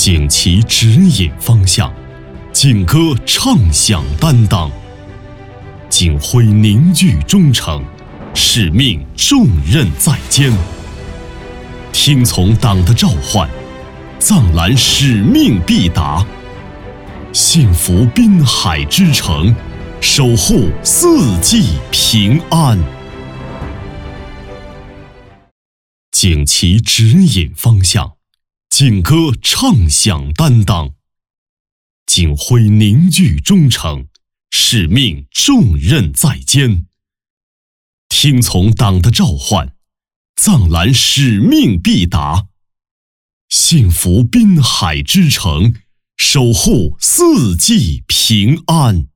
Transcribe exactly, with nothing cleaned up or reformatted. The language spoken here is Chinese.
锦旗指引方向，锦歌唱响担当，锦徽凝聚忠诚，使命重任在肩。听从党的召唤，藏蓝使命必达，幸福滨海之城，守护四季平安。锦旗指引方向，锦歌唱响担当，锦徽凝聚忠诚，使命重任在肩。听从党的召唤，藏蓝使命必达，幸福滨海之城，守护四季平安。